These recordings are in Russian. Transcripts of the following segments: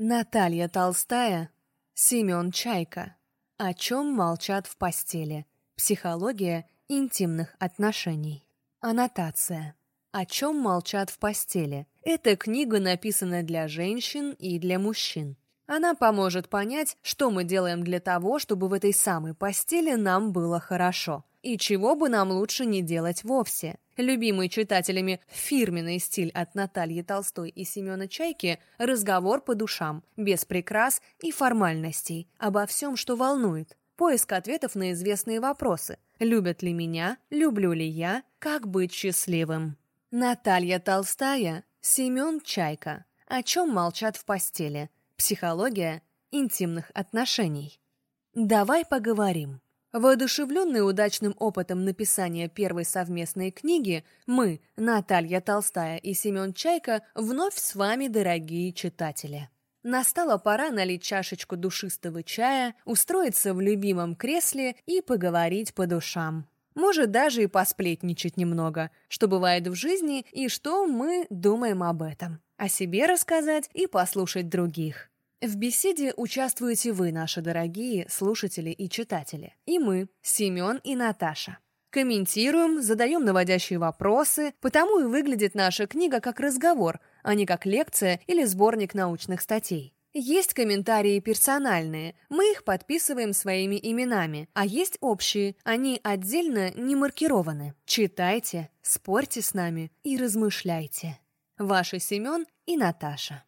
Наталья Толстая, Семен Чайка. О чем молчат в постели. Психология интимных отношений. Аннотация. О чем молчат в постели. Эта книга написана для женщин и для мужчин. Она поможет понять, что мы делаем для того, чтобы в этой самой постели нам было хорошо. И чего бы нам лучше не делать вовсе. Любимый читателями фирменный стиль от Натальи Толстой и Семена Чайки – разговор по душам, без прикрас и формальностей, обо всем, что волнует. Поиск ответов на известные вопросы. Любят ли меня? Люблю ли я? Как быть счастливым? Наталья Толстая, Семен Чайка. О чем молчат в постели. Психология интимных отношений. Давай поговорим. Воодушевленные удачным опытом написания первой совместной книги, мы, Наталья Толстая и Семен Чайка, вновь с вами, дорогие читатели. Настала пора налить чашечку душистого чая, устроиться в любимом кресле и поговорить по душам. Может, даже и посплетничать немного, что бывает в жизни и что мы думаем об этом. О себе рассказать и послушать других. В беседе участвуете вы, наши дорогие слушатели и читатели. И мы, Семен и Наташа. Комментируем, задаем наводящие вопросы, потому и выглядит наша книга как разговор, а не как лекция или сборник научных статей. Есть комментарии персональные, мы их подписываем своими именами, а есть общие, они отдельно не маркированы. Читайте, спорьте с нами и размышляйте. Ваши Семен и Наташа.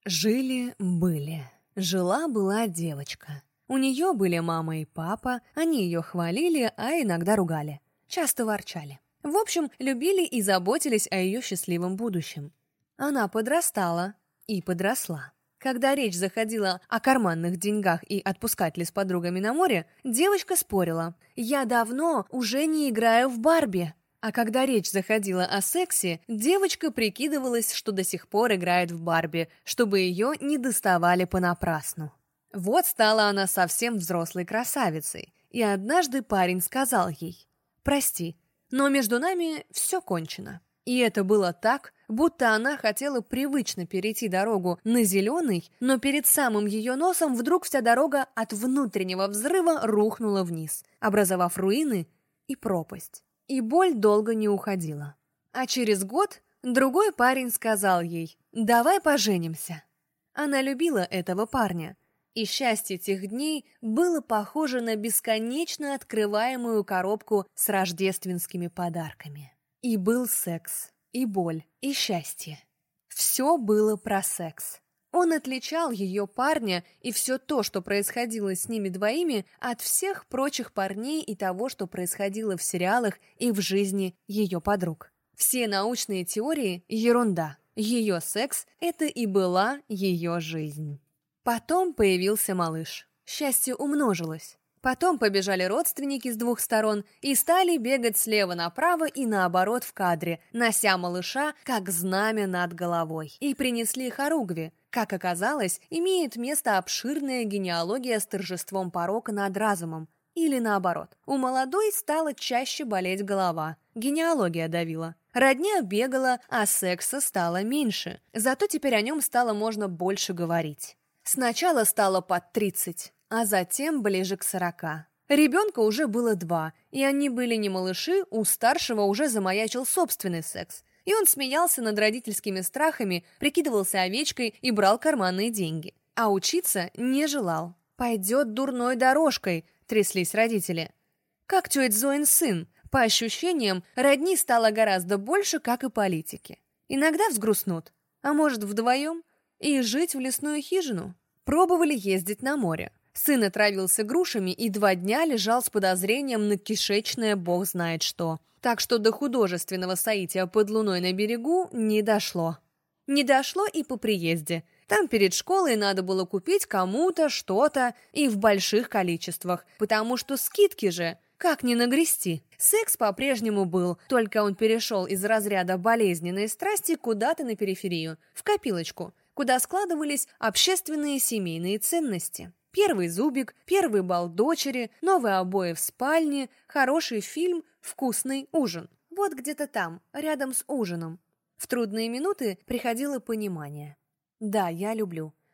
Жили-были. Жила-была девочка. У нее были мама и папа, они ее хвалили, а иногда ругали. Часто ворчали. В общем, любили и заботились о ее счастливом будущем. Она подрастала и подросла. Когда речь заходила о карманных деньгах и отпускать ли с подругами на море, девочка спорила: «Я давно уже не играю в Барби». А когда речь заходила о сексе, девочка прикидывалась, что до сих пор играет в Барби, чтобы ее не доставали понапрасну. Вот стала она совсем взрослой красавицей, и однажды парень сказал ей: «Прости, но между нами все кончено». И это было так, будто она хотела привычно перейти дорогу на зеленый, но перед самым ее носом вдруг вся дорога от внутреннего взрыва рухнула вниз, образовав руины и пропасть. И боль долго не уходила. А через год другой парень сказал ей: «Давай поженимся». Она любила этого парня, и счастье тех дней было похоже на бесконечно открываемую коробку с рождественскими подарками. И был секс, и боль, и счастье. Все было про секс. Он отличал ее парня и все то, что происходило с ними двоими, от всех прочих парней и того, что происходило в сериалах и в жизни ее подруг. Все научные теории – ерунда. Ее секс – это и была ее жизнь. Потом появился малыш. Счастье умножилось. Потом побежали родственники с двух сторон и стали бегать слева направо и наоборот в кадре, нося малыша, как знамя над головой. И принесли хоругви. Как оказалось, имеет место обширная генеалогия с торжеством порока над разумом. Или наоборот. У молодой стала чаще болеть голова. Генеалогия давила. Родня бегала, а секса стало меньше. Зато теперь о нем стало можно больше говорить. Сначала стало под 30. А затем ближе к 40. Ребенка уже было 2, и они были не малыши, у старшего уже замаячил собственный секс. И он смеялся над родительскими страхами, прикидывался овечкой и брал карманные деньги. А учиться не желал. «Пойдет дурной дорожкой», — тряслись родители. Как тетя Зоин сын, по ощущениям, родни стало гораздо больше, как и политики. Иногда взгрустнут, а может вдвоем, и жить в лесную хижину. Пробовали ездить на море. Сын отравился грушами и 2 дня лежал с подозрением на кишечное бог знает что. Так что до художественного соития под луной на берегу не дошло. Не дошло и по приезде. Там перед школой надо было купить кому-то что-то и в больших количествах, потому что скидки же, как не нагрести. Секс по-прежнему был, только он перешел из разряда болезненной страсти куда-то на периферию, в копилочку, куда складывались общественные семейные ценности. Первый зубик, первый бал дочери, новые обои в спальне, хороший фильм, вкусный ужин. Вот где-то там, рядом с ужином. В трудные минуты приходило понимание. Да, я люблю.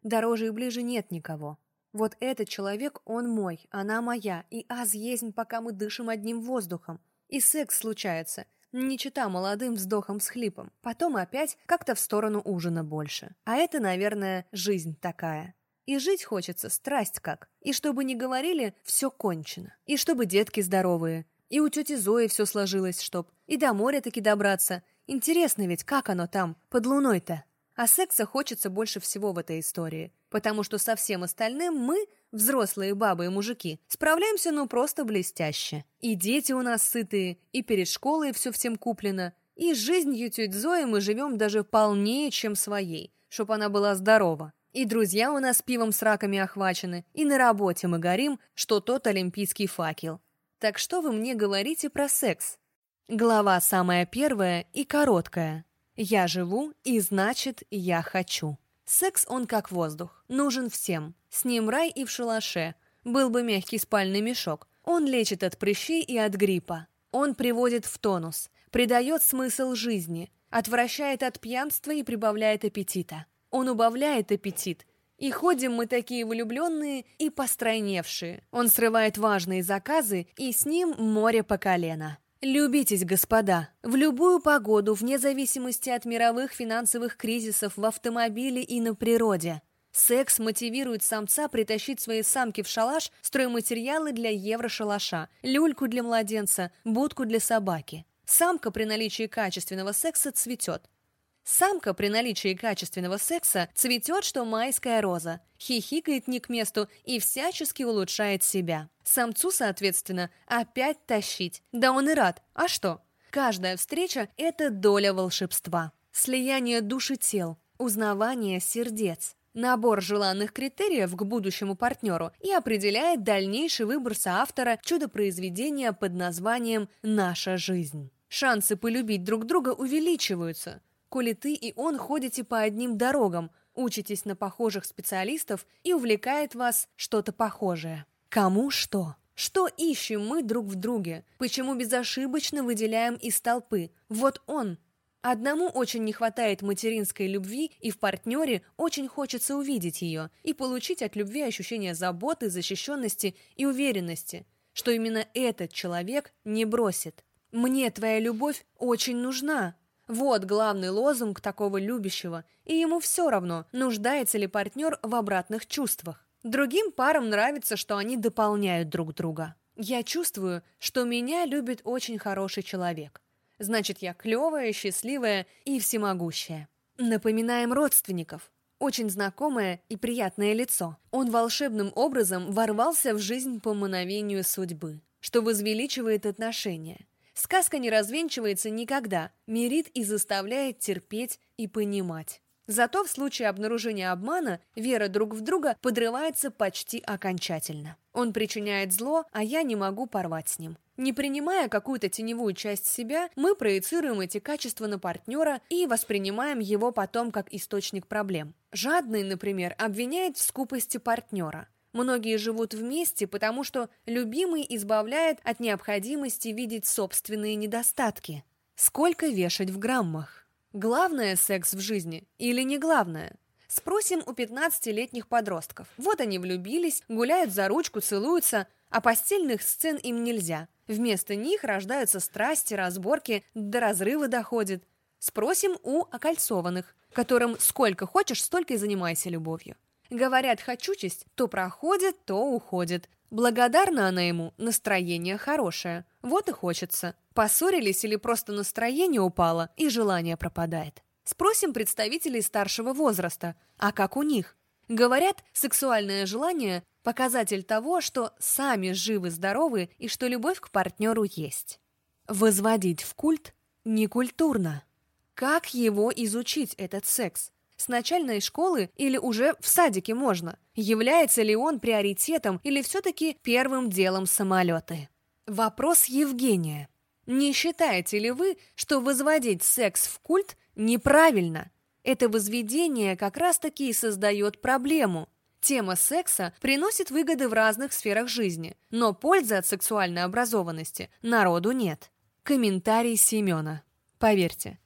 Дороже и ближе нет никого. Вот этот человек, он мой, она моя, и аз ездим, пока мы дышим одним воздухом. И секс случается, не чета молодым вздохом-всхлипом. Потом опять как-то в сторону ужина больше. А это, наверное, жизнь такая. И жить хочется страсть как. И чтобы не говорили, все кончено. И чтобы детки здоровые. И у тети Зои все сложилось, чтоб. И до моря таки добраться. Интересно ведь, как оно там, под луной-то. А секса хочется больше всего в этой истории. Потому что со всем остальным мы, взрослые бабы и мужики, справляемся ну просто блестяще. И дети у нас сытые, и перед школой все всем куплено. И жизнью тети Зои мы живем даже полнее, чем своей, чтоб она была здорова. И друзья у нас пивом с раками охвачены, и на работе мы горим, что тот олимпийский факел. Так что вы мне говорите про секс? Глава самая первая и короткая. Я живу, и значит, я хочу. Секс он как воздух, нужен всем. С ним рай и в шалаше. Был бы мягкий спальный мешок. Он лечит от прыщей и от гриппа. Он приводит в тонус, придает смысл жизни, отвращает от пьянства и прибавляет аппетита. Он убавляет аппетит. И ходим мы такие влюбленные и постройневшие. Он срывает важные заказы, и с ним море по колено. Любитесь, господа, в любую погоду, вне зависимости от мировых финансовых кризисов в автомобиле и на природе. Секс мотивирует самца притащить своей самке в шалаш стройматериалы для еврошалаша, люльку для младенца, будку для собаки. Самка при наличии качественного секса цветет. Самка при наличии качественного секса цветет, что майская роза, хихикает не к месту и всячески улучшает себя. Самцу, соответственно, опять тащить. Да он и рад. А что? Каждая встреча – это доля волшебства. Слияние душ и тел, узнавание сердец. Набор желанных критериев к будущему партнеру и определяет дальнейший выбор соавтора чудо-произведения под названием «Наша жизнь». Шансы полюбить друг друга увеличиваются. Коли ты и он ходите по одним дорогам, учитесь на похожих специалистов и увлекает вас что-то похожее. Кому что? Что ищем мы друг в друге? Почему безошибочно выделяем из толпы? Вот он. Одному очень не хватает материнской любви, и в партнере очень хочется увидеть ее и получить от любви ощущение заботы, защищенности и уверенности, что именно этот человек не бросит. «Мне твоя любовь очень нужна». Вот главный лозунг такого любящего, и ему все равно, нуждается ли партнер в обратных чувствах. Другим парам нравится, что они дополняют друг друга. Я чувствую, что меня любит очень хороший человек. Значит, я клевая, счастливая и всемогущая. Напоминаем родственников. Очень знакомое и приятное лицо. Он волшебным образом ворвался в жизнь по мановению судьбы, что возвеличивает отношения. Сказка не развенчивается никогда, мирит и заставляет терпеть и понимать. Зато в случае обнаружения обмана вера друг в друга подрывается почти окончательно. Он причиняет зло, а я не могу порвать с ним. Не принимая какую-то теневую часть себя, мы проецируем эти качества на партнера и воспринимаем его потом как источник проблем. Жадный, например, обвиняет в скупости партнера. Многие живут вместе, потому что любимый избавляет от необходимости видеть собственные недостатки. Сколько вешать в граммах? Главное секс в жизни или не главное? Спросим у 15-летних подростков. Вот они влюбились, гуляют за ручку, целуются, а постельных сцен им нельзя. Вместо них рождаются страсти, разборки, до разрыва доходит. Спросим у окольцованных, которым сколько хочешь, столько и занимайся любовью. Говорят, хочучесть то проходит, то уходит. Благодарна она ему, настроение хорошее. Вот и хочется. Поссорились или просто настроение упало, и желание пропадает. Спросим представителей старшего возраста, а как у них? Говорят, сексуальное желание – показатель того, что сами живы-здоровы и что любовь к партнеру есть. Возводить в культ некультурно. Как его изучить, этот секс? С начальной школы или уже в садике можно? Является ли он приоритетом или все-таки первым делом самолеты? Вопрос Евгения. Не считаете ли вы, что возводить секс в культ неправильно? Это возведение как раз-таки и создает проблему. Тема секса приносит выгоды в разных сферах жизни, но пользы от сексуальной образованности народу нет. Комментарий Семена. Поверьте,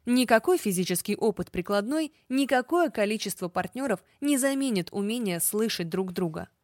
Никакой физический опыт прикладной, никакое количество партнеров не заменит умение слышать друг друга.